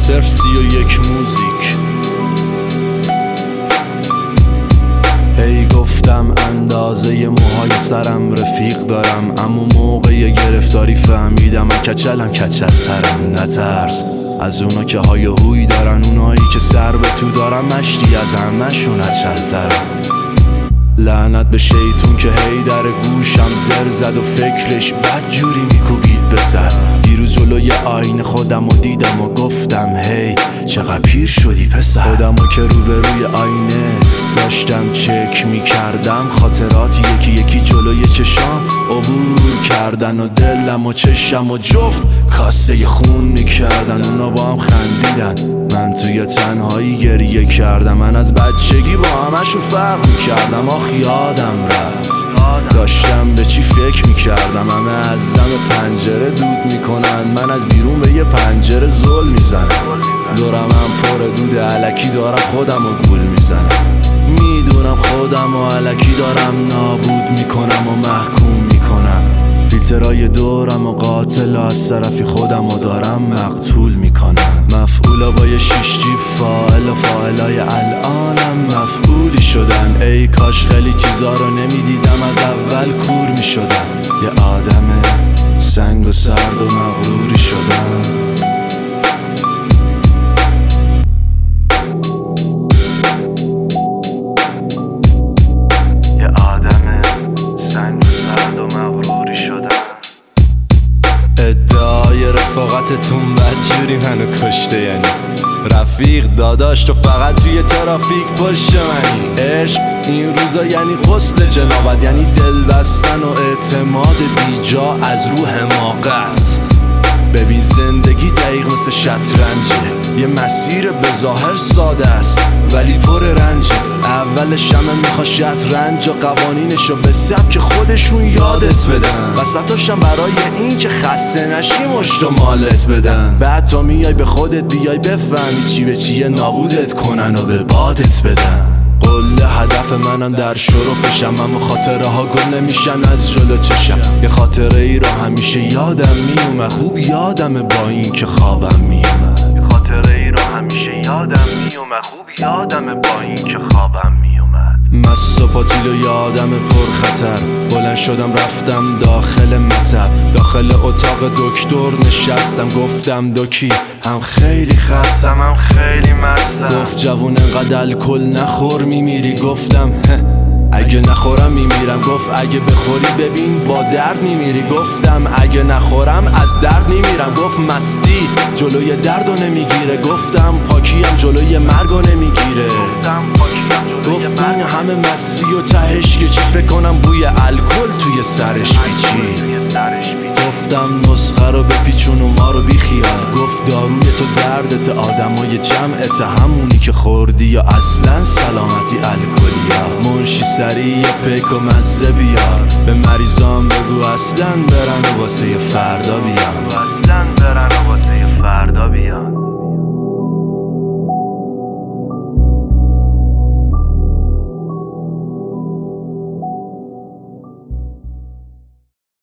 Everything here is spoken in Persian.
صرف 31 موزیک. هی گفتم اندازه موهای سرم رفیق دارم، اما موقع گرفتاری فهمیدم کچلم کچلترم. نترس از اونا که های هوی دارن، اونایی که سر به تو دارن مشتی از همه‌شون اچلترم. لعنت به شیطون که هی در گوشم زر زد و فکرش بد جوری میکوبید به سر. دیروز جلوی آینه خودم و دیدم و گفتم هی چقدر پیر شدی پسر. خودمو که روبروی آینه داشتم چک میکردم، خاطرات یکی یکی جلوی چشام عبور کردن و دلم و چشم و جفت کاسه خون میکردن. اونا با هم خندیدن، من توی تنهایی گریه کردم. من از بچگی با همشون فرق میکردم، آخ یادم رفت داشتم به چی فکر میکردم. همه از دم پنجره دود میکنن، من از بیرون به یه پنجره زل میزنم. دورم هم پر دود علکی دارم خودم و گول میزنم. میدونم خودم و علکی دارم نابود میکنم و محکوم میکنم. فیلترهای دورم و قاتل از طرفی خودم و دارم مقتول میکنم. مفعولا با یه 6 جیب فاعل و فاعلای الانم مفعولی شدن. ای کاش خیلی چیزا رو نمیدیدم، از اول کور میشدم. یه آدم سنگ و سرد و مغروری شدم. ادعای رفاقتتون بدجوری منو کشته، یعنی رفیق داداش تو فقط توی ترافیک پشت منی. عشق این روزا یعنی غسل جنابت، یعنی دل بستن و اعتماد بیجا از رو حماقت. ببین زندگی دقیق مثل شطرنجه، یه مسیر به ظاهر ساده است ولی پر رنجه. اولش همه میخوا شطرنج و قوانینشو به سبک خودشون یادت بدن، وسطاشم برای این که خسته نشی مشت و مالت بدن. بعد تا میای به خودت بیای بفهمی چی به چیه نابودت کنن و به بادت بدن. قله هدف منم در شرفشم، اما خاطره ها گل نمیشن از جلو چشم. یه خاطره ای را همیشه یادم میومد، خوب یادم با این که خوابم میومد. یه خاطره ای را همیشه یادم میومد، خوب یادم با این که خوابم میومد. مست و پاتیل و یادم پر خطر، بلند شدم رفتم داخل مطب. داخل اتاق دکتر نشستم، گفتم دکی هم خیلی خستم هم خیلی مستم. گفت جوون انقدر الکل نخور میمیری. گفتم اگه نخورم میمیرم. گفت اگه بخوری ببین با درد میمیری. گفتم اگه نخورم از درد میمیرم. گفت مستی جلوی دردو نمیگیره. گفتم پاکیم جلوی مرگو نمیگیره. گفت این همه مستی و تهش که چی فکر کنم بوی الکل توی سرش پیچی. گفتم نسخه رو بپیچون و ما رو بی خیال. گفت داروی تو دردت، آدمای جمعت، همونی که خوردی یا اصلا سلامتی الکلیا. منشی سریع پیک و مزه بیار، به مریضان بگو اصلا برن و واسه فردا بیان.